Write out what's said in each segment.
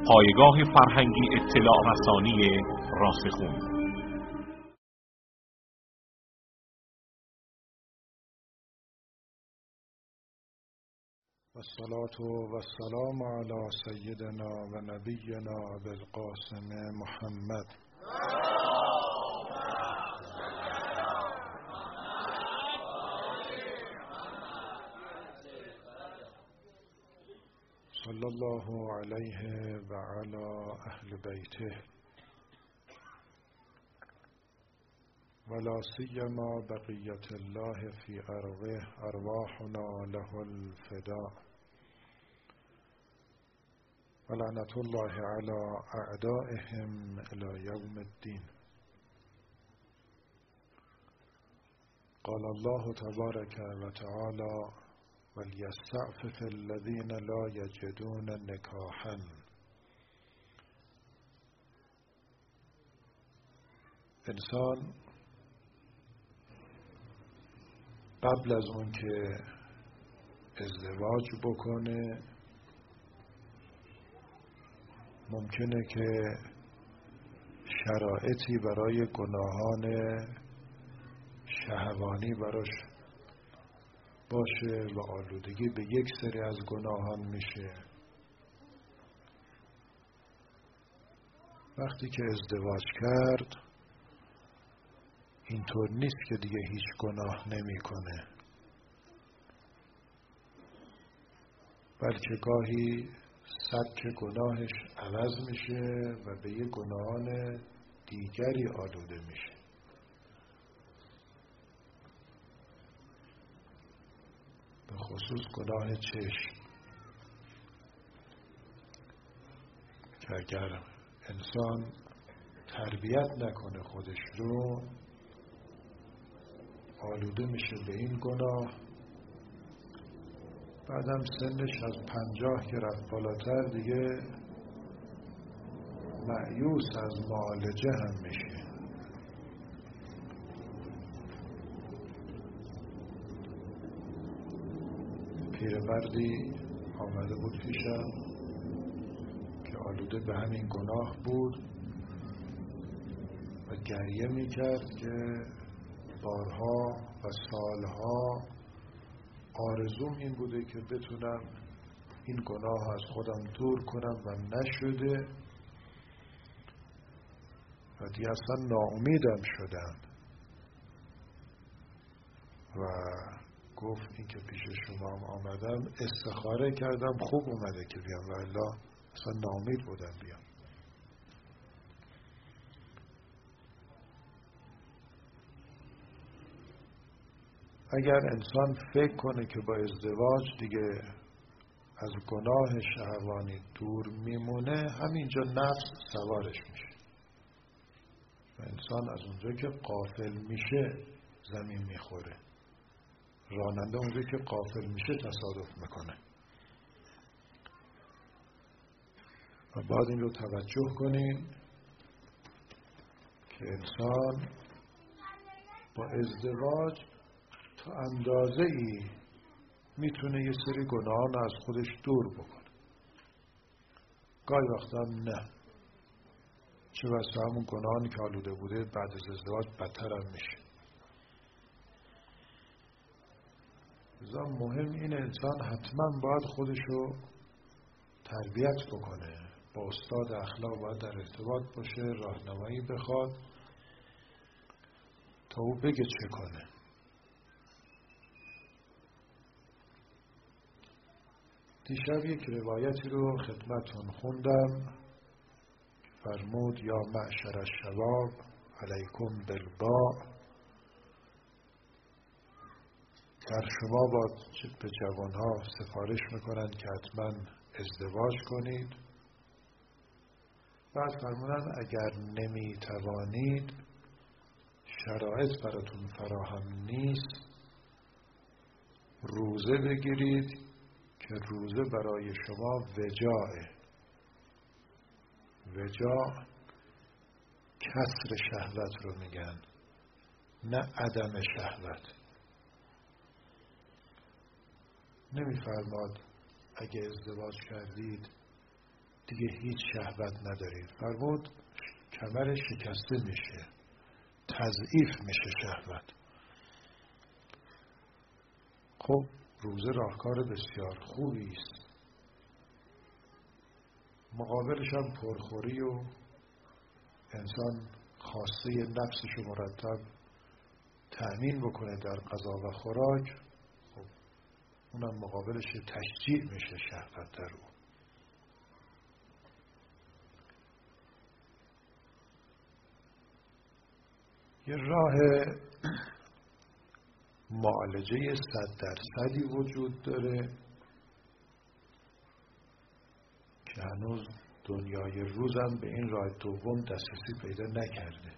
پایگاه فرهنگی اطلاع رسانی راسخون. والصلاة والسلام على سيدنا و نبینا بالقاسم محمد صلی الله علیه و علی اهل بیته ولا سیما بقیت الله فی ارضه ارواحنا له الفداء ولعنة الله على اعدائهم الى یوم الدین. قال الله تبارک و تعالی وليستعفف الذين لا يجدون نكاحا. انسان قبل از اون که ازدواج بکنه ممکنه که شرایطی برای گناهان شهوانی براش باشه و آلودگی به یک سری از گناهان میشه. وقتی که ازدواج کرد اینطور نیست که دیگه هیچ گناه نمیکنه، بلکه گاهی سبک گناهش عوض میشه و به یک گناهان دیگری آلوده میشه. به خصوص گناه چشم که اگر انسان تربیت نکنه خودش رو آلوده میشه به این گناه. بعدم سنش از 50 که رفت بالاتر دیگه مایوس از معالجه هم میشه. پیرمردی آمده بود پیشم که آلوده به همین گناه بود و گریه میکرد که بارها و سالها آرزوم این بوده که بتونم این گناه از خودم دور کنم و نشده و دیگه اصلا ناامیدم شدم و گفت این که پیش شما آمدم استخاره کردم خوب اومده که بیام و الا اصلا ناامید بودم بیام. اگر انسان فکر کنه که با ازدواج دیگه از گناه شهوانی دور میمونه همینجا نفس سوارش میشه و انسان از اونجا که غافل میشه زمین میخوره. راننده اونجا که غافل میشه تصادف میکنه و باید این رو توجه کنیم که انسان با ازدواج تا اندازه ای میتونه یه سری گناهان از خودش دور بکنه. گاهی وقتا نه، چه بسا همون گناهانی که آلوده بوده بعد از ازدواج بدتر هم میشه. لذا مهم این انسان حتما باید خودشو تربیت بکنه، با استاد اخلاق باید در ارتباط باشه، راهنمایی بخواد تا او بگه چه کنه. دیشب یک روایتی رو خدمتون خوندم، فرمود یا معشر الشباب علیکم بالباء. در شما با به جوانها سفارش میکنند که حتما ازدواج کنید. بعد فرمودن اگر نمیتوانید، شرایط براتون فراهم نیست، روزه بگیرید که روزه برای شما وجاءه. وجاء کسر شهوت رو میگن، نه عدم شهوت. نمیفرماد اگه ازدواج کردید دیگه هیچ شهوت ندارید. فرمود کمر شکسته میشه، تضعیف میشه شهوت. خب روزه راهکار بسیار خوبی است. مقابلش هم پرخوری و انسان خواسته نفسش رو مرتب تأمین بکنه در غذا و خوراک. خب اونم مقابلش تشجیع میشه شهوت در اون. یه راه معالجه 100% وجود داره که هنوز دنیای روزم به این راه دوم دسترسی پیدا نکرده.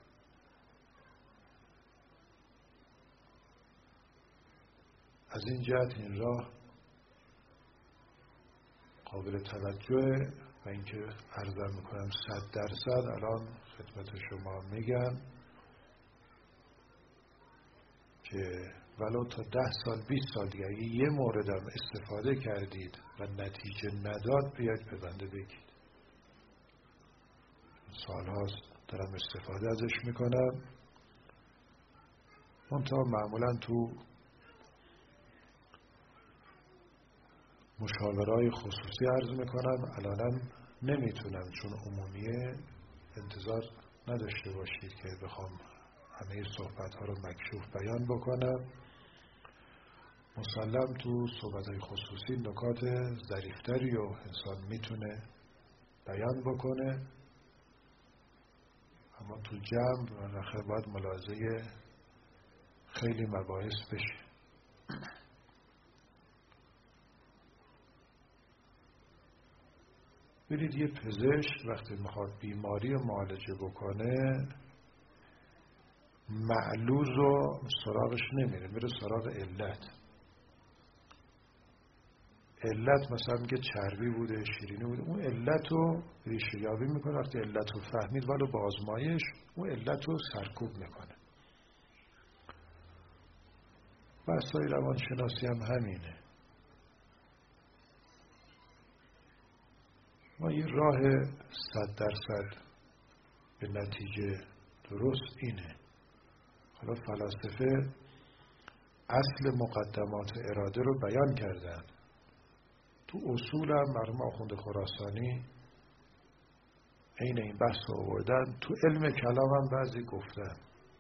از این جهت این راه قابل توجه و اینکه عرضم میکنم 100% الان خدمت شما میگم که ولو تا 10 سال 20 سال دیگه اگه یه موردم استفاده کردید و نتیجه نداد بیاید به بنده بگید. سالهاست دارم استفاده ازش میکنم. منتها معمولا تو مشاورهای خصوصی عرض میکنم. الانم نمیتونم چون عمومیه انتظار نداشته باشید که بخوام همه صحبت‌ها رو مکشوف بیان بکنم. مسلم تو صحبت‌های خصوصی نکات ظریف‌تری رو انسان میتونه بیان بکنه، اما تو جمع و نخیر باید ملاحظه خیلی مباحث بشه. ببینید یه پزشک وقتی میخواد بیماری معالجه بکنه معلوز رو سراغش نمیره، میره سراغ علت. علت مثلا میگه چربی بوده، شیرینی بوده، اون علت رو ریشه یابی میکنه. وقتی علت رو فهمید ولو با آزمایش اون علت رو سرکوب میکنه. بحثای روانشناسی هم همینه. ما یه راه 100% به نتیجه درست اینه. حالا فلاسفه اصل مقدمات اراده رو بیان کردن. تو اصول هم مرحوم آخوند خراسانی عین این بحث رو آوردن. تو علم کلام هم بعضی گفتن.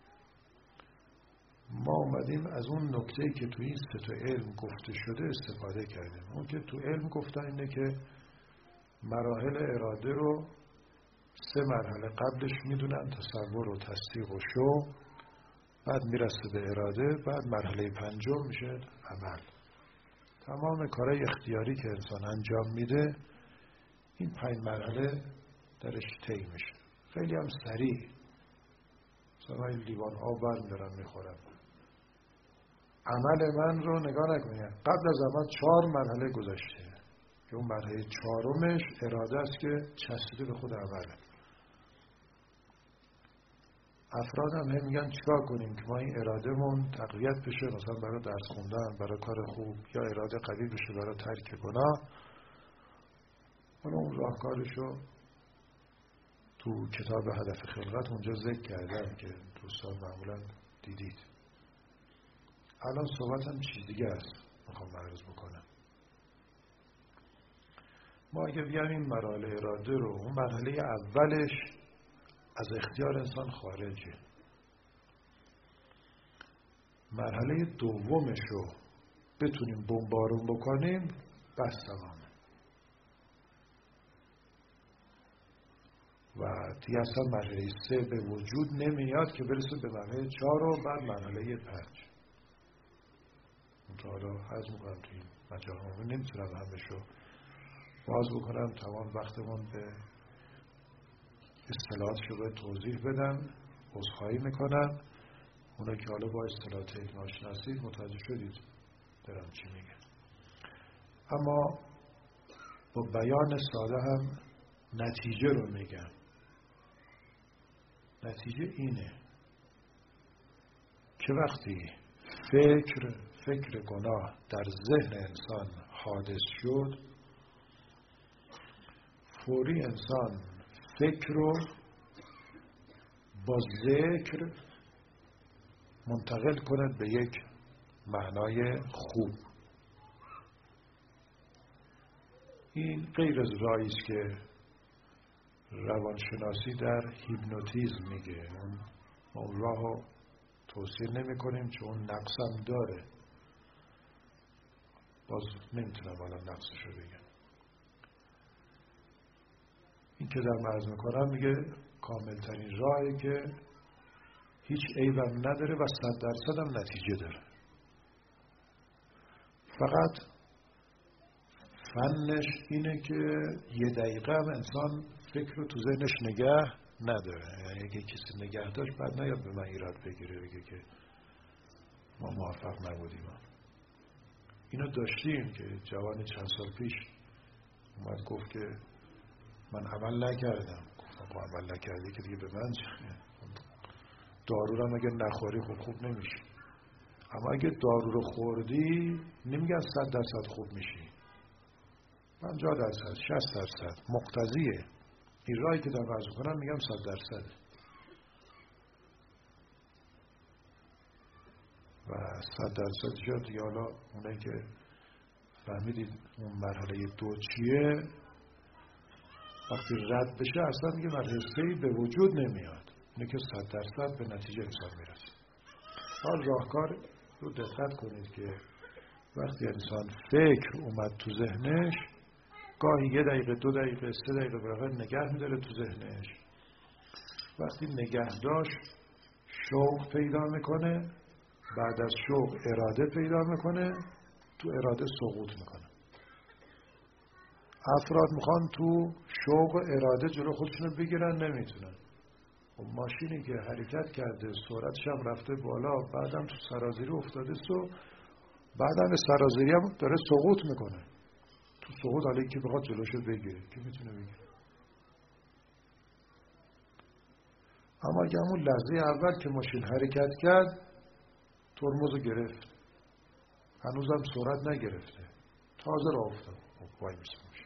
ما اومدیم از اون نکته‌ای که تو این 3 علم گفته شده استفاده کردیم. اون که تو علم گفتن اینه که مراحل اراده رو 3 مرحله قبلش میدونن: تصور و تصدیق و شوق، بعد میرسه به اراده، بعد مرحله 5 میشه عمل. تمام کارهای اختیاری که انسان انجام میده این 5 مرحله درش طی میشه. خیلی هم سریع. مثلا این لیوان آب برمی‌دارم میخورم. عمل من رو نگاه نکنید. قبل از عمل 4 مرحله گذشته که اون مرحله 4مش اراده است که چسبیده به خود عمله. افراد هم میگن چیکار کنیم که ما این ارادهمون تقویت بشه، مثلا برای درس خوندن، برای کار خوب، یا اراده قوی بشه برای ترک گناه. حالا اون راهکارشو تو کتاب هدف خلقت اونجا ذکر کردم که دوستان معمولا دیدید. الان صحبتم چیز دیگه است میخوام عرض بکنم. ما اگه بیایم این مراحل اراده رو، اون مرحله اولش از اختیار انسان خارجه، مرحله دومش رو بتونیم بمبارون بکنیم بس تمامه. و دیگه اصلا مرحله 3 به وجود نمیاد که برسه به مرحله 4 و بعد مرحله 5. حالا عرض میکنم توی این مجال نمیتونم همشو باز بکنم، تمام وقتمون به اصطلاحاتشو باید توضیح بدم. عذرخواهی میکنم. اونا که حالا با اصطلاحات علمی آشناسید متوجه شدید دارم چی میگم. اما با بیان ساده هم نتیجه رو میگم. نتیجه اینه که وقتی فکر گناه در ذهن انسان حادث شد، فوری انسان فکر رو با ذکر منتقل کند به یک معنای خوب. این غیر از راهی است که روانشناسی در هیپنوتیزم میگه. اون راه رو توصیه نمی کنیم چون اون نقص هم داره. باز نمیتونم الان نقصش رو بگم. این که در عرض میکنم میگه کاملترین راهی که هیچ عیبم نداره و 100% هم نتیجه داره. فقط فنش اینه که یه دقیقه هم انسان فکر رو تو ذهنش نگه نداره. یعنی اگه کسی نگه داشت بعد نیاد به من ایراد بگیره بگه که ما موفق نبودیم. اینو داشتیم که جوانی چند سال پیش اومد گفت که من عمل نکردم. گفتم خب عمل نکردی که دیگه به من چه؟ دارو رو اگه نخوری خوب نمیشی. اما اگه دارو رو خوردی نمیگن 100% خوب میشی. 50%، 60% مقتضیه. این راهی که دارم عرض کنم میگم 100%. و 100% شد دیگه. حالا اونایی که فهمیدید اون مرحله 2 چیه، وقتی رد بشه اصلا دیگه مرحله‌ای به وجود نمیاد. اینه که 100% به نتیجه انسان میرسه. حال راهکار رو دقت کنید که وقتی انسان فکر اومد تو ذهنش، گاهی 1 دقیقه 2 دقیقه 3 دقیقه برای نگه میداره تو ذهنش. وقتی نگه داشت شوق پیدا میکنه، بعد از شوق اراده پیدا میکنه، تو اراده سقوط میکنه. افراد میخوان تو شوق و اراده جلو خودشونو بگیرن، نمیتونن. ماشینی که حرکت کرده سرعتش هم رفته بالا، بعدم تو سرازیری افتاده بعدم به سرازیری هم داره سقوط میکنه. تو سقوط حالا که بخواد جلوشو بگیره که میتونه بگیره. اما اگه همون لحظه اول که ماشین حرکت کرد ترمزو گرفت، هنوزم سرعت نگرفته، تازه راه افتاد، وای میسه ماشین.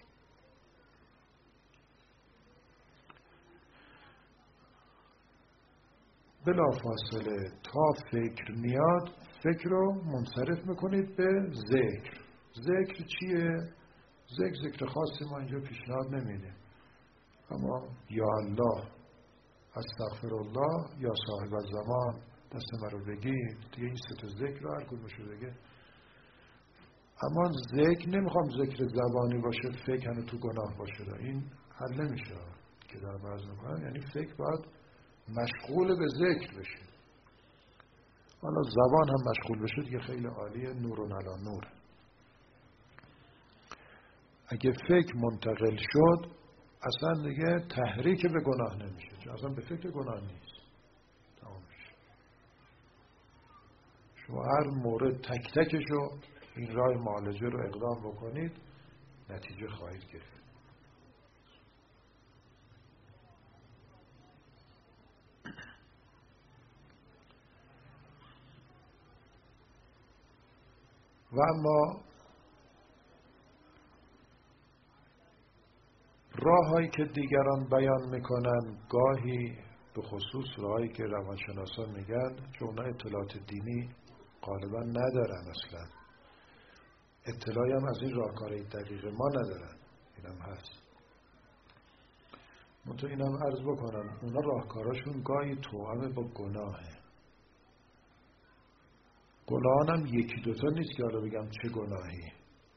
بلا فاصله تا فکر میاد فکر رو منصرف میکنید به ذکر. ذکر چیه؟ ذکر خاصی ما اینجا پیشنهاد نمیدیم، اما یا الله، استغفر الله، یا صاحب الزمان، دست من رو بگیر. دیگه این 3 تا ذکر رو هر کدومشو بگه. اما ذکر نمیخوام ذکر زبانی باشه فکر هنو تو گناه باشه. این حل نمیشه که در عرض میکنم. یعنی فکر باید مشغول به ذکر بشه. حالا زبان هم مشغول بشه دیگه خیلی عالیه. نورون علی نور. اگه فکر منتقل شد اصلا دیگه تحریک به گناه نمیشه، چون اصلا به فکر گناه نیست. تمام میشه. شما هر مورد تک تکشو این راه معالجه رو اقدام بکنید، نتیجه خواهید گرفت. و اما راه‌هایی که دیگران بیان میکنن، گاهی به خصوص راهایی که روانشناسان میگن، چون اونا اطلاعات دینی غالبا ندارن، اصلا اطلاعی هم از این راهکارهای دقیق ما ندارن. اینم هست. من تو اینم عرض بکنم اونا راهکاراشون گاهی توأم با گناهه. گناه هم 1-2 تا نیست که حالا بگم چه گناهی.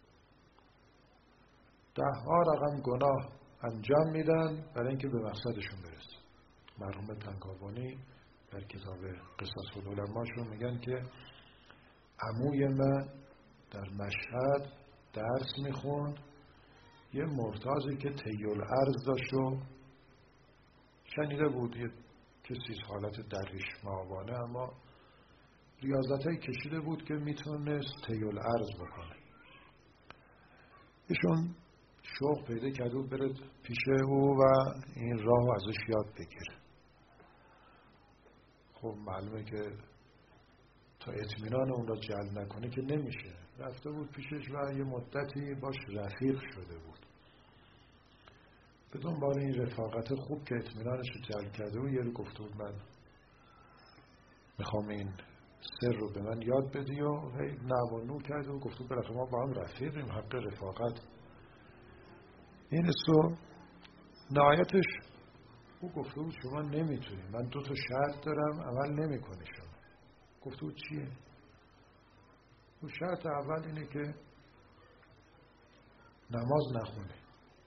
10 رقم گناه انجام میدن برای اینکه به مقصدشون برسن. مرحوم تنکابانی در کتاب قصص العلماشون میگن که عموی من در مشهد درس میخوند، یه مرتاضی که طی‌الارض داشت و شنیده بود یه کسی حالت درویش معابانه، اما ریاضتایی کشیده بود که میتونست طی‌الارض بکنه. ایشون شوق پیدا کرده و بره پیش او و این راهو ازش یاد بگیره. خب معلومه که تا اطمینان اون را جلب نکنه که نمیشه. رفته بود پیشش و یه مدتی باش رفیق شده بود. به دنبال این رفاقت خوب که اطمینانش رو جلب کرده و یه رو گفته بود من میخوام این سر رو به من یاد بدی و هی نو و نو کرده و گفته بود بالاخره ما با هم رفیقیم، حق رفاقت این است. و نهایتش او گفته بود شما نمیتونی، من 2 تا شرط دارم عمل نمی کنی شما. گفته بود چیه؟ او شرط اول اینه که نماز نخونی.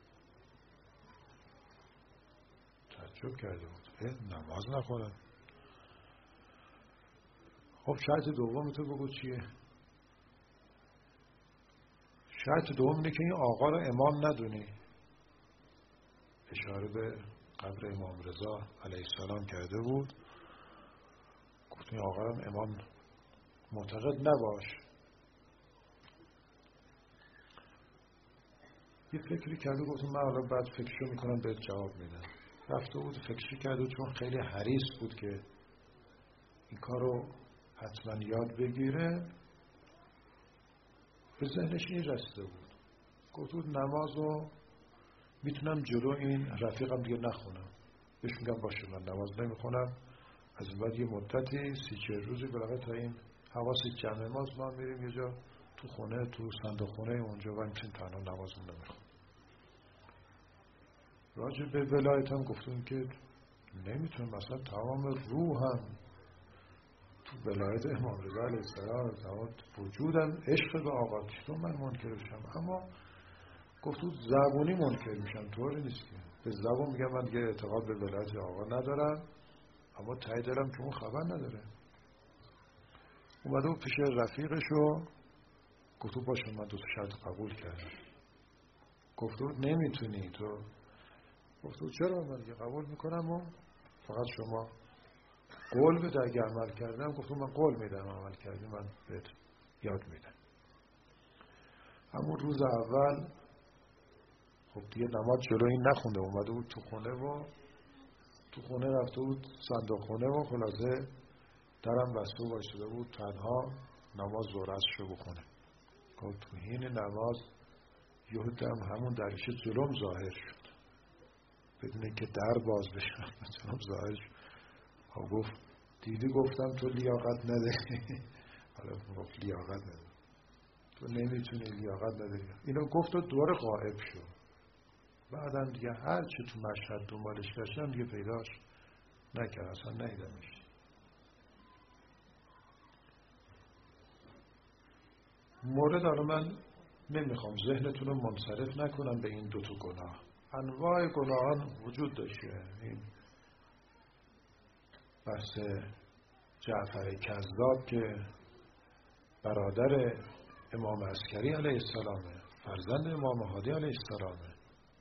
تعجب کرده بود نماز نخونم. خب شرط دوم تو بگو چیه؟ شرط دوم اینه که این آقا رو امام ندونی. اشاره به قبر امام رضا علیه السلام کرده بود. گفت این آقا رو امام معتقد نباش. یه فکری کرده گفت من حالا بعد فکرشو میکنم بهت جواب میدم. رفته بود فکری کرده چون خیلی حریص بود که این کارو حتما یاد بگیره، به ذهنش این رسیده بود. گفت بود نمازو میتونم جلو این رفیقم دیگه نخونم. بهش میگم باشه من نماز نمیخونم، از این بعد یه مدتی 30-40 روزی بالاخره تا این حواس جمع ماست ما میریم یه جا تو خونه، تو صندوق خونه اونجا و میتونیم تنها نمازمون نمیخونم. راجع به ولایتم گفتم که نمیتونم، مثلا تمام روحم تو ولایت امام رضا علیه السلام، تمام وجودم عشق به آقا، چطور من منکر بشم؟ اما گفت بود زبونی منکر میشم، طوری نیست که به زبون میگم من دیگه اعتقاد به ولایت آقا ندارم، اما ته دلم که اون خبر نداره. اومده بود پیش رفیقش و گفت بود باشه من 2 تا شرط قبول کردم. گفت بود نمیتونی تو. گفت بود چرا؟ من دیگه قبول میکنم و فقط شما قول بده اگه عمل کردم. گفت بود من قول میدم عمل کردی من بهت یاد میدم. همون روز اول خب دیگه نماز جلوی این نخونده، اومده بود تو خونه و تو خونه رفته بود صندوق خونه و خلاصه درم بسته و بایستده بود تنها نماز ظهرشو بخونه. گفت تو حین نماز یهودم همون دریچه جلوم ظاهر شد بدون که در باز بشه جلوم ظاهر شد. گفت دیدی گفتم تو لیاقت نداری. حالا گفت لیاقت نداری، تو نمیتونی، لیاقت نداری. اینو گفت و دوباره غائب شد. بعدم دیگه هر چی تو مشهد دنبالش گشتم دیگه پیداش نکرد، اصلا ندیدمش. مورد حالا من نمیخوام ذهنتون رو منصرف نکنم به این 2 تا گناه. انواع گناهان وجود داشته. این بحث جعفر کذاب که برادر امام عسکری علیه السلامه، فرزند امام هادی علیه السلامه،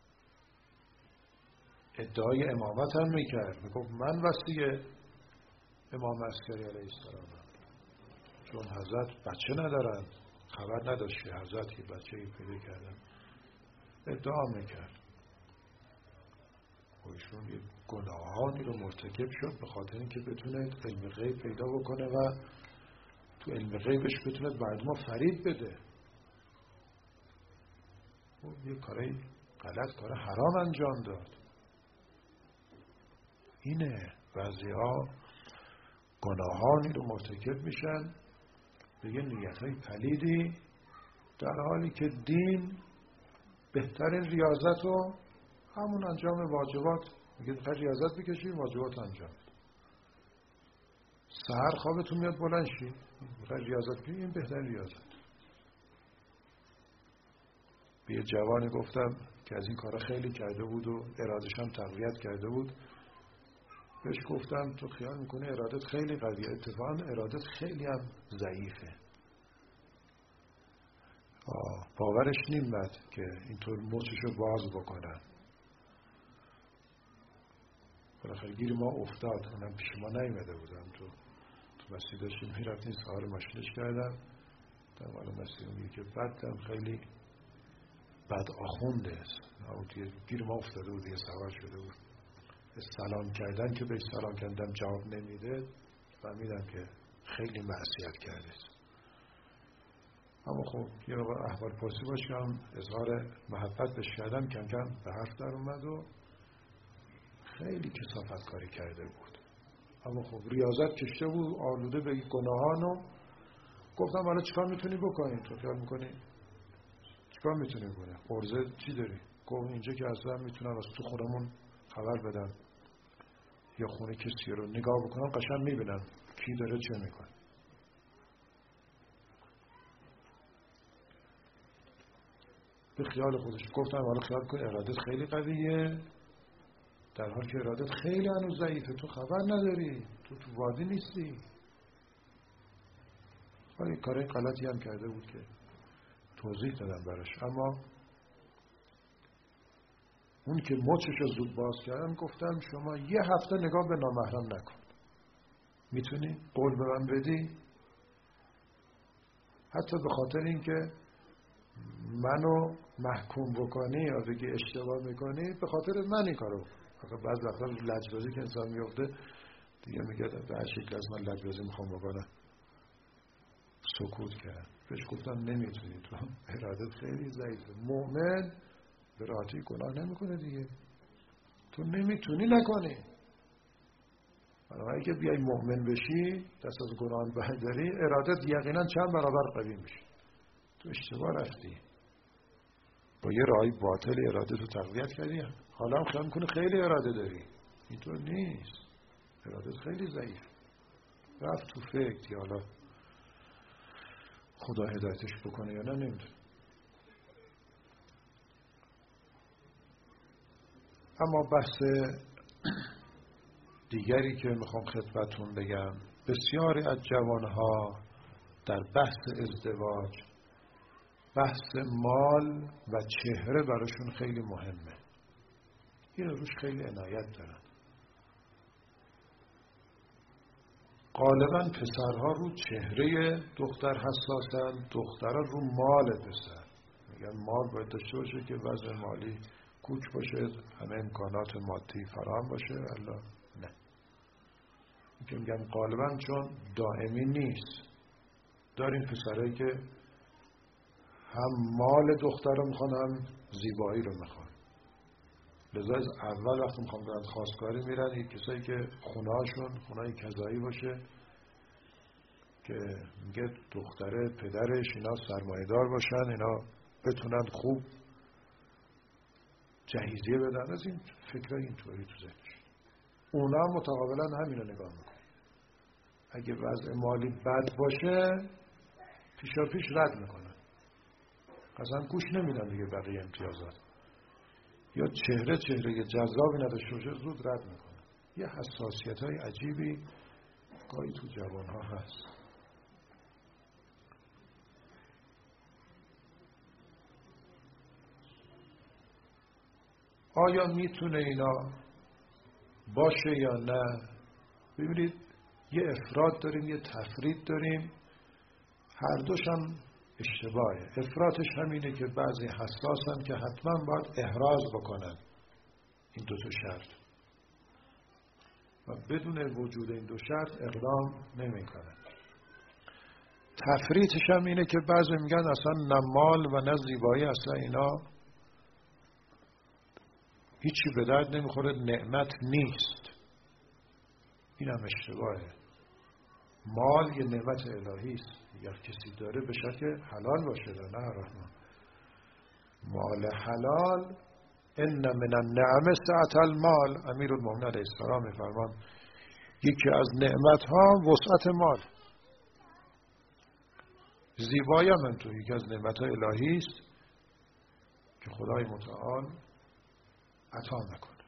ادعای امامت هم میکرد، میگفت من وصی امام عسکری علیه السلامم، چون حضرت بچه ندارن، خبر نداشت که حضرت یه بچه‌ای پیدا کردن، ادعا میکرد. ایشون یه گناهانی رو مرتکب شد به خاطر اینکه بتونه علم غیب پیدا بکنه و تو علم غیبش بتونه مردم فریب بده. او یه کاری غلط، کار حرام انجام داد. اینه بعضی ها گناهانی رو مرتکب میشن به یه نیت‌های پلیدی، در حالی که دین بهترین ریاضت رو همون انجام واجبات میگه. بخیر ریاضت بکشی واجبات انجام. سحر خوابتون میاد بلند شی، بخیر ریاضت کنی، این بهترین ریاضت. به یه جوانی گفتم که از این کارا خیلی کرده بود و ارادش هم تقویت کرده بود، بهش گفتم تو خیال میکنه ارادت خیلی قویه، اتفاقا ارادت خیلی هم ضعیفه. باورش نمیاد که اینطور مچشو باز بکنن. بالاخره گیر ما افتاد، اونم پیش ما نیومده بودم. تو مسجد داشتیم میرفتیم، سوار ماشینش کردم، در والا مسجد میگه که بعدم خیلی بد آخونده است، گیر ما افتاده بود، یه سوار شده بود. سلام کردن که بهش سلام کردم جواب نمیده، فهمیدم که خیلی معصیت کرده است. اما خب یه احوال پرسی باش که هم اظهار محبت بهش کردم، کم کم به حرف در اومد و خیلی کثافت کاری کرده بود، اما خب ریاضت کشته بود آلوده به گناهانو. گفتم حالا چیکار میتونی بکنی؟ تو خیال میکنی چیکار میتونی بکنی؟ عرضه چی داری؟ گفت اینجا که اصلا میتونم از تو خودمون خبر بدم یا خونه کسی رو نگاه بکنم قشنگ میبینم کی داره چه میکنه. به خیال خودش گفتم حالا خیال کن ارادت خیلی قویه، در حالی که ارادت خیلی هنوز ضعیفه، تو خبر نداری، تو وادی نیستی. ولی کار غلطی هم کرده بود که توضیح دادم براش. اما اون که مچش رو زود باز کردم گفتم شما یه هفته نگاه به نامحرم نکن، میتونی قول به من بدی؟ حتی به خاطر اینکه منو محکوم بکنی یا بگی اشتباه میکنی، به خاطر من این کارو بکن. بعض وقتا لجبازی که انسان میفته دیگه میگه به هر شکل از من لجبازی میخوام بکنم. سکوت کرد. بهش گفتم نمیتونی، تو ارادت خیلی ضعیفه. مؤمن به راحتی گناه نمیکنه دیگه، تو نمیتونی نکنی. بنابراین که بیای مؤمن بشی دست از گناه برداری، ارادت یقینا چند برابر قوی میشه. تو اشتباه رفتی، با یه رای باطل اراده تو تقویت کردی، حالا هم خیال میکنه خیلی اراده داری. اینطور نیست، ارادت خیلی ضعیف. رفت تو فکر یا حالا خدا هدایتش بکنه یا نه نمیدونه. اما بحث دیگری که میخوام خدمتتون بگم، بسیاری از جوانها در بحث ازدواج بحث مال و چهره براشون خیلی مهمه. این روش خیلی عنایت دارن. غالبا پسرها رو چهره دختر حساسن، دخترها رو مال پسر. میگن مال باید داشته باشه که وضع مالی کوچ باشه، همه امکانات مادی فراهم باشه. الله نه، که میگن غالبا چون دائمی نیست. داریم پسرهایی که هم مال دختر رو میخوان هم زیبایی رو میخوان. لذا از اول وقتی میخوان برند خواستگاری میرن این کسایی که خونهاشون خونه‌های کذایی باشه که میگه دختره پدرش اینا سرمایه‌دار باشن، اینا بتونن خوب جهیزیه بدن. از این فکرهای اینطوری تو ذهنش. اونا متقابلا همین رو نگاه میکنن. اگه وضع مالی بد باشه پیشا پیش رد میکنن، اصلا گوش نمیدن دیگه بقیه امتیازات. یا چهره جذابی نداشته باشه زود رد میکنن. یه حساسیت‌های عجیبی گاهی تو جوانها هست. آیا میتونه اینا باشه یا نه؟ ببینید یه افراط داریم یه تفرید داریم، هر دوش هم اشتباهه. افراطش همینه که بعضی حساسن که حتما باید احراز بکنن این دو تا شرط و بدون وجود این دو شرط اقدام نمی کنن. تفریطش هم اینه که بعضی میگن اصلا نه مال و نه زیبایی، اصلا اینا هیچی به درد نمیخوره، نعمت نیست. این هم اشتباهه. مال یه نعمت الهی است. اگر کسی داره به شرط حلال باشه، نه حرام. مال حلال ان من النعم سعة المال. امیرالمومنین علیه السلام میفرمان یکی از نعمت ها وسعت مال. زیبایی هم تو یکی از نعمت های الهی است که خدای متعال عطا میکنه.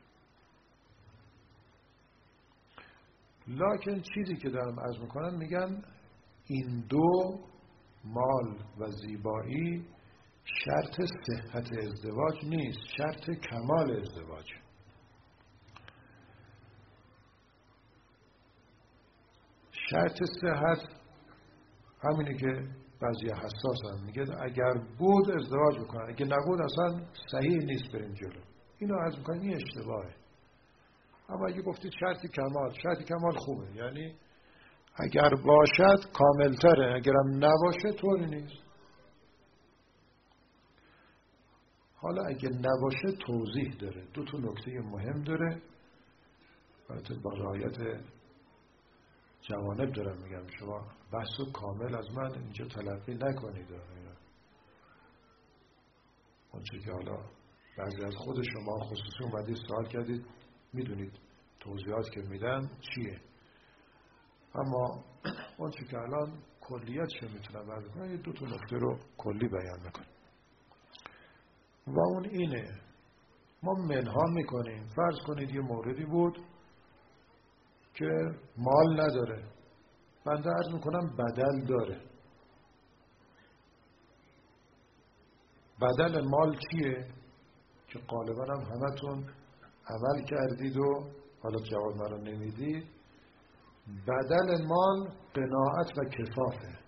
لکن چیزی که دارم عرض میکنم، میگن این دو مال و زیبایی شرط صحت ازدواج نیست، شرط کمال ازدواج. شرط صحت همینه که بعضی حساسن، میگه اگر بود ازدواج بکنن، اگه نبود اصلا صحیح نیست بریم جلو. اینو عرض میکنم این اشتباهه. اما اگه گفتید شرط کمال خوبه، یعنی اگر باشد کاملتره، اگرم نباشه طوری نیست. حالا اگه نباشه توضیح داره، دو تا نکته مهم داره. البته با رعایت جوانب دارم میگم، شما بحث و کامل از من اینجا تلقی نکنید. اون چه که حالا بعضی از خود شما خصوصی اومدید سوال کردید، میدونید توضیحات که میدم چیه، اما اون چه که الان کلیتش میتونم بیان کنم، یه دو تا نکته رو کلی بیان میکنم و اون اینه: ما منها میکنیم. فرض کنید یه موردی بود که مال نداره، بنده عرض میکنم بدل داره. بدل مال چیه؟ که غالبا هم همتون عمل کردید و حالا جواب من رو نمیدید. بدل مال قناعت و کفافه.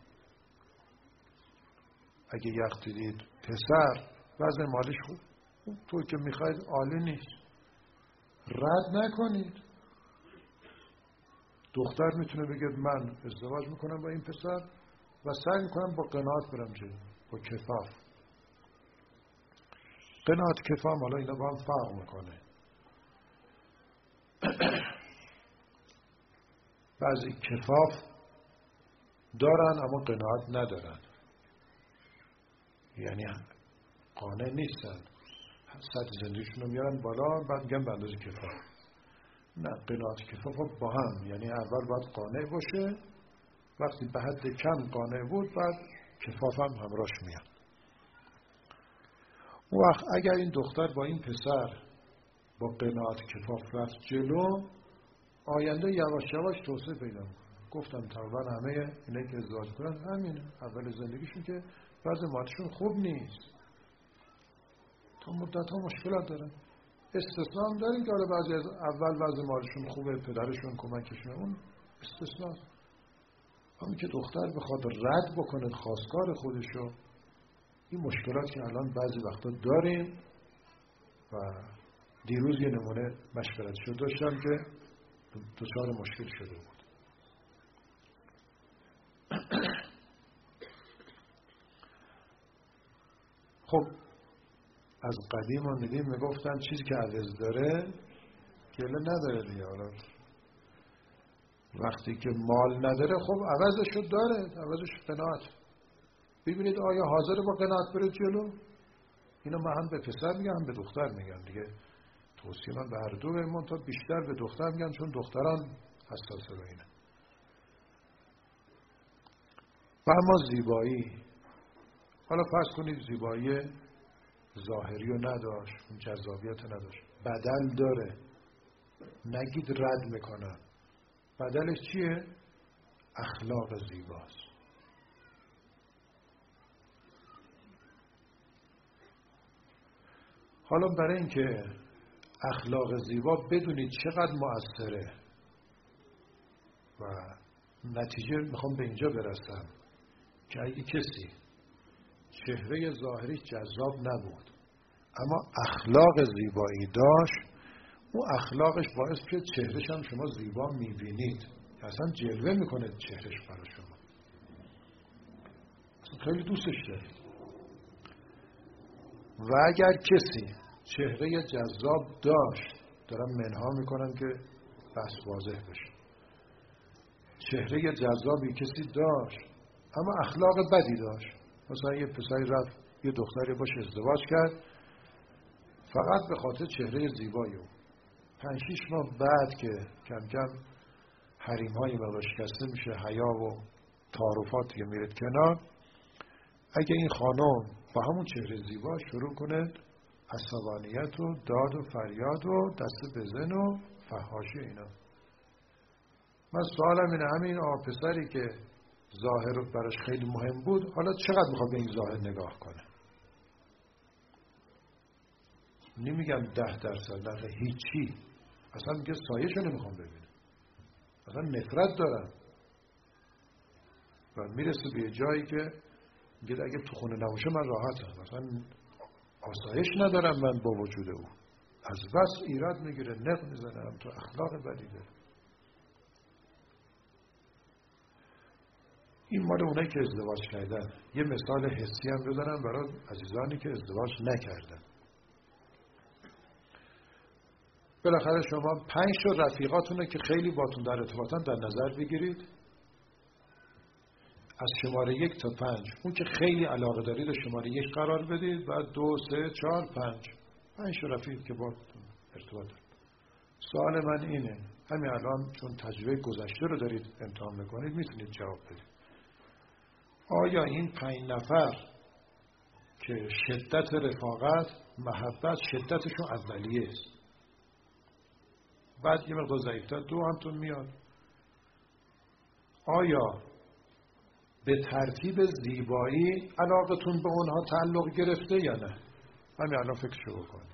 اگه یخ دیدید پسر وضع مالش خوب، تو که میخواید عالی نیست، رد نکنید. دختر میتونه بگه من ازدواج میکنم با این پسر و سعی میکنم با قناعت برم جلو، با کفاف. قناعت کفاف حالا اینا با هم فرق میکنه. بعضی کفاف دارن اما قناعت ندارن، یعنی قانع نیستن، سطح زندگیشون رو میارن بالا بعد میگن به اندازه کفاف. نه، قناعت کفاف با هم، یعنی اول باید قانع باشه، وقتی به حد کم قانع بود بعد کفاف هم همراهش میاد. اون وقت اگر این دختر با این پسر با قناعت کفاف رفت جلو، آینده یواش یواش توسعه پیدا میکنه. گفتم تقریبا همه اینایی که ازدواج کنن همینه، اول زندگیشون که وضع مادیشون خوب نیست، تا مدت ها مشکلات دارن. استثناء هم داریم که بعضی از اول وضع مالشون خوبه، پدرشون کمکشون، اون استثناء. همین که دختر بخواد رد بکنه خواستگار خودشو، این مشکلات که الان بعضی وقتا داریم و دیروز یه نمونه مشورتشو داشتم که دچار مشکل شده بود. خب از قدیم و ندیم میگفتن چیزی که عوض داره گله نداره دیگه. حالا وقتی که مال نداره خب عوضشو داره، عوضش قناعت. ببینید آیا حاضر با قناعت بره جلو؟ اینو من هم به پسر میگم هم به دختر میگم دیگه. توصیه من به هر دو بهمون، تا بیشتر به دختر میگم چون دختران حساسه رو اینه. و اما زیبایی، حالا فرض کنید زیبایی ظاهری رو نداشت، اون جذابیت نداشت، بدل داره، نگید رد میکنن. بدلش چیه؟ اخلاق زیباست. حالا برای اینکه اخلاق زیبا بدونید چقدر مؤثره و نتیجه میخوام به اینجا برسم که اگه کسی چهره ظاهری جذاب نبود اما اخلاق زیبایی داشت، اون اخلاقش باعث که چهرهش هم شما زیبا میبینید، اصلا جلوه میکنه چهرهش برای شما، اصلا خیلی دوستش دارید. و اگر کسی چهره جذاب داشت، دارم منها میکنم که بحث واضح بشه، چهره جذابی کسی داشت اما اخلاق بدی داشت، مثلا یه پسری رفت یه دختری باش ازدواج کرد فقط به خاطر چهره زیبایی، 5-6 ماه بعد که کم کم حریم‌های بالا شکسته میشه، حیا و تعارفات که میرد کنار، اگه این خانم با همون چهره زیبا شروع کنه عصبانیت و داد و فریاد و دست بزن و فحاشی اینا، من سوالم اینه همین پسری که ظاهر براش خیلی مهم بود حالا چقدر میخواد به این ظاهر نگاه کنه؟ نمیگم 10%، نه هیچی، اصلا میگه سایه‌شو نمیخوام ببینه، اصلا نفرت دارم. و میرسه به جایی که میگه اگه تو خونه نباشه من راحتم، اصلا آسایش ندارم من با وجود او، از بس ایراد میگیره، نق میزنم، تو اخلاق بدی داره. این مال اونایی که ازدواج کردن. یه مثال حسی هم بزنم برای عزیزانی که ازدواج نکردن. بالاخره شما 5 تا رفیقاتونه که خیلی باتون در ارتباطن در نظر بگیرید، از شماره 1 تا 5 اون که خیلی علاقه دارید و شماره 1 قرار بدید، بعد 2 3 4 5 تا رفیق که باتون ارتباط دارید. سوال من اینه، همین الان چون تجربه گذشته رو دارید امتحان میکنید میتونید جواب بدید، آیا این 5 نفر که شدت رفاقت، محبت، شدتشون اولیه است، بعد یه مقدار ضعیفتر 2 همتون میاد، آیا به ترتیب زیبایی علاقتون به اونها تعلق گرفته یا نه؟ همین الان فکرشو بکنید.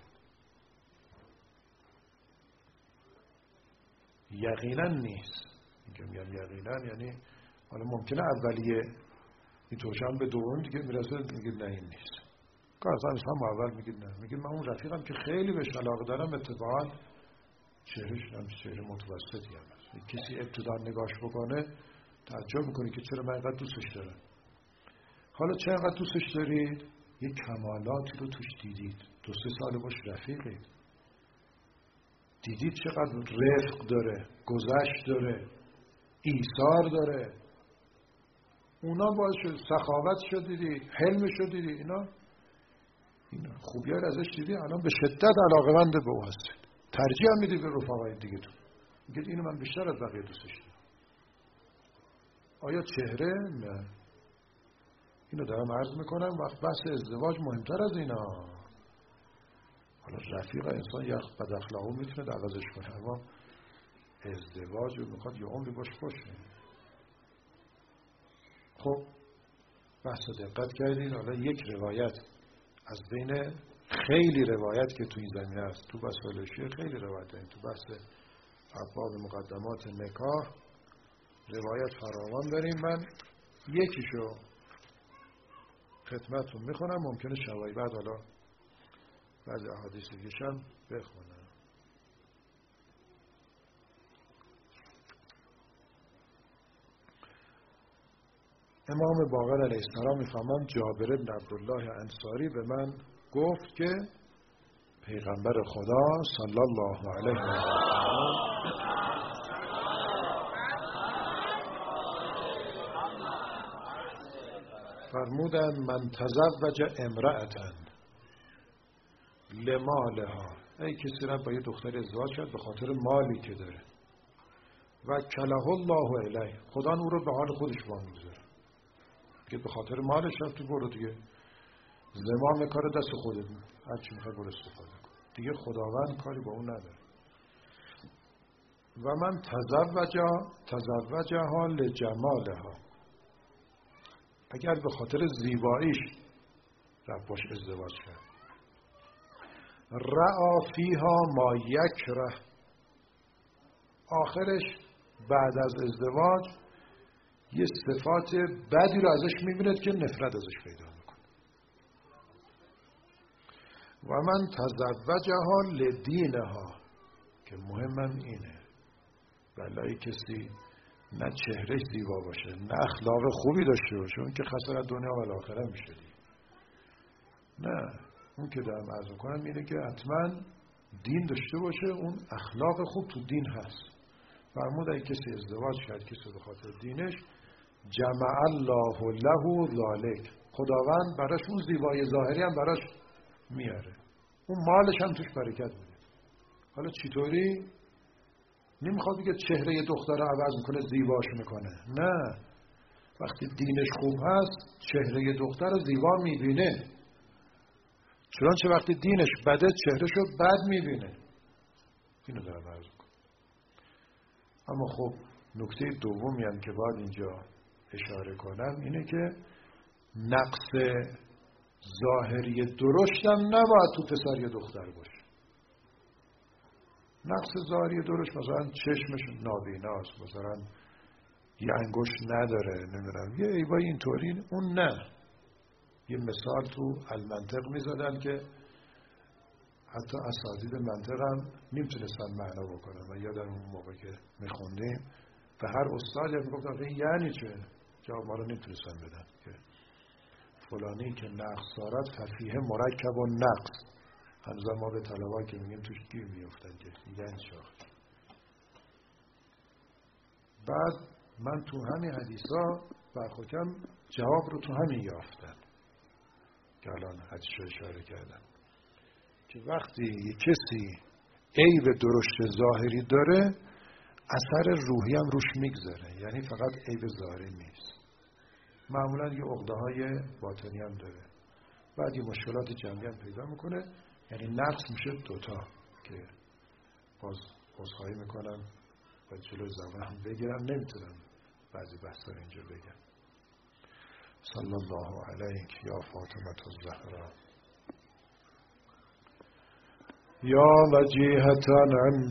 یقینا نیست. میگم یقینا یعنی حالا ممکنه اولیه اینطورشم به دوم دیگه میرسه میگید نه این نیست. کارزان هم اول میگید نه، میگید من اون رفیقم که خیلی بهش علاقه دارم، اتفاقا چهرهش هم چهره متوسطی هم هست. کسی ابتدا نگاش بکنه تعجب میکنه که چرا من اینقدر دوستش دارم. حالا چرا اینقدر دوستش دارید؟ یه کمالاتی رو توش دیدید، 2-3 سال باش رفیقید، دیدید چقدر رفق داره، گذشت داره، ایثار داره، اونا باعث شد سخاوت شد دیدید، حلم شد دیدید، اینا خوبی ها رو ازش دیدید، الان به شدت علاقه‌مند به او هستید، ترجیح هم میدید به رفقای دیگه تو، میگید اینو من بیشتر از بقیه دوستش دارم. آیا چهره؟ نه. اینو دارم عرض میکنم، وقت بحث ازدواج مهمتر از اینا. حالا رفیق انسان یک بد اخلاقو میتونه عوضش کنه، اما ازدواج رو میخواد یه عمری باش باشه. خب بحث دقت کردین. حالا یک روایت از بین خیلی روایت که تو این زمینه هست، تو مسائل شیعه خیلی روایت هست، تو بحث ابواب مقدمات نکاح روایت فراوان داریم. من یکیشو خدمتتون میخونم، ممکنه شبای بعد حالا بعضی احادیث دیگه‌شم بخونم. امام باقر علیه السلام میفهمند جابر بن عبدالله انصاری به من گفت که پیغمبر خدا صلی الله علیه و سلم فرمودند من تزوج امرأة لمالها، ای کسی را با یه دختر ازدواج کرد به خاطر مالی که داره، و کله الله الیه، خدا او رو به حال خودش وامیگذاره، که به خاطر مالش رفت تو برو دیگه، زمام کار دست خودت، هر چی میخوای برو استفاده کن دیگه، خداوند کاری با اون نداره. و من تزوجها لجمالها، اگر به خاطر زیباییش رفت باش ازدواج کرد، رعا فیها ما یکره، آخرش بعد از ازدواج یه صفات بدی رو ازش میبیند که نفرت ازش پیدا میکنه. و من تزوجها لدینها، که مهمم اینه، بلای کسی نه چهرهش زیبا باشه نه اخلاق خوبی داشته باشه، اون که خسارت دنیا و آخرت میشه. نه، اون که دارم عرض میکنم اینه که حتما دین داشته باشه، اون اخلاق خوب تو دین هست. فرمود اگه کسی ازدواج کرد کسی به خاطر دینش، جمع الله له ذالک، خداوند براش اون زیبایی ظاهری هم براش میاره، اون مالش هم توش برکت میده. حالا چطوری؟ نمیخواد بگه چهره دختر رو عوض میکنه زیباش میکنه، نه، وقتی دینش خوب هست چهره دختر رو زیبا میبینه، چنانچه وقتی دینش بده چهرهشو بد میبینه. اینو دارم عرض کنم. اما خب نکته دومی هم که باید اینجا اشاره کنم اینه که نقص ظاهری درشتم نباید تو پسر یا دختر باشه. نقص ظاهری درشت مثلا چشمش نابیناست، مثلا یه انگشت نداره، نمیدونم یه عیبای اینطوری، اون نه. یه مثال تو المنطق میزدن که حتی اساتید منطق هم نمیتونستن معنا بکنن. و یادم اون موقع که میخوندیم به هر استاد میگفتن یعنی چه؟ جواب ما رو نمیتونستن بدن که فلانی که نقص دارد ففیه مرکب و نقص، هنوز ما به طلبا که میگیم توش گیر میفتن که میگن شاخ. بعد من تو همین حدیثا برخوکم جواب رو تو همین یافتم که الان حدیث رو اشاره کردم که وقتی یه کسی عیب درشت ظاهری داره اثر روحی هم روش میگذاره، یعنی فقط عیب ظاهری نیست، معمولا یه عقده‌های باطنی هم داره، بعد یه مشکلات جمعی هم پیدا میکنه، یعنی نفس میشه دوتا که باز عذرخواهی میکنم و جلو زبانم بگیرم، نمیتونم بعضی بحثا رو اینجا بگم. صلی الله علیک یا فاطمه الزهرا یا وجیهة عند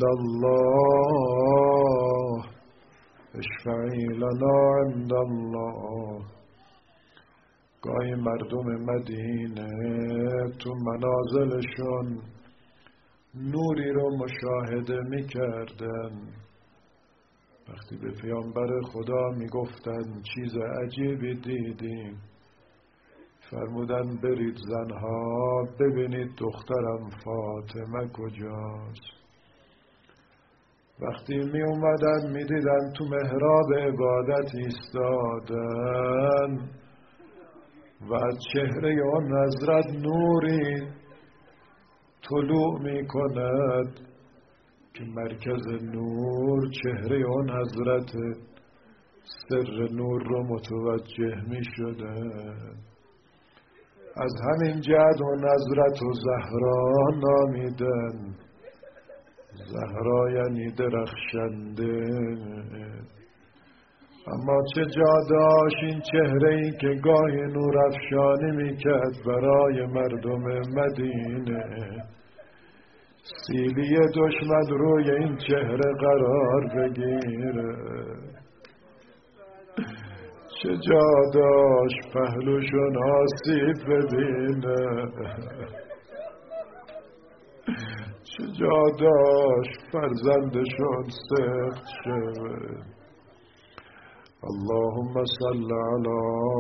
الله اشفعی لنا عند الله. گاهی مردم مدینه تو منازلشون نوری رو مشاهده میکردن، وقتی به پیامبر خدا میگفتن چیز عجیبی دیدیم، فرمودن برید زنها ببینید دخترم فاطمه کجاست. وقتی می اومدن می دیدن تو محراب عبادت ایستادن و از چهره آن حضرت نوری طلوع می کند که مرکز نور چهره آن حضرت، سر نور رو متوجه می شدن. از همین جهت آن حضرت و زهرا نامیدن. زهرا یعنی درخشنده. اما چه جا داشت این چهره ای که گاهی نور افشانی میکرد برای مردم مدینه، سیلی دشمن روی این چهره قرار بگیره. چه جا داشت پهلوشون آسیب ببینه، چه جا داشت فرزندشون سخت شد. اللهم صل علی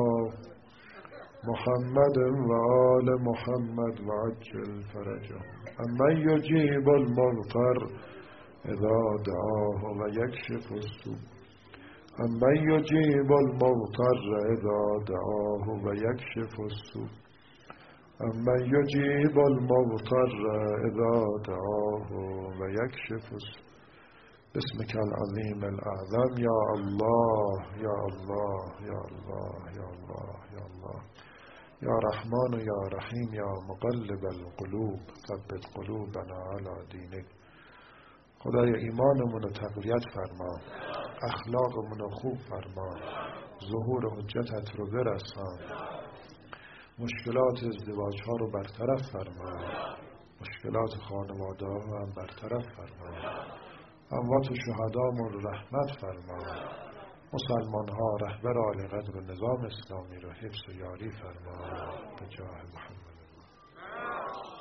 محمد و آل محمد و عجل فرجهم. اما یجیب المضطر اذا دعاه و یکشف السوء. اما یجیب المضطر اذا دعاه و یکشف السوء. اما یجیب المضطر اذا دعاه و یکشف السوء. بسمك العظیم الاعظم یا الله یا الله یا الله یا الله یا الله یا رحمان یا رحیم یا مقلب القلوب ثبت قلوبنا علی دینک. خدای ایمانمون رو تقویت فرما، اخلاقمون رو خوب فرما، ظهور حجتت رو برسان، مشکلات ازدواج ها رو برطرف فرما، مشکلات خانواده ها هم برطرف فرما، اموات و شهدامون رو رحمت فرما، مسلمان ها رهبر عالی قدر و نظام اسلامی رو حفظ و یاری فرما به جاه محمد.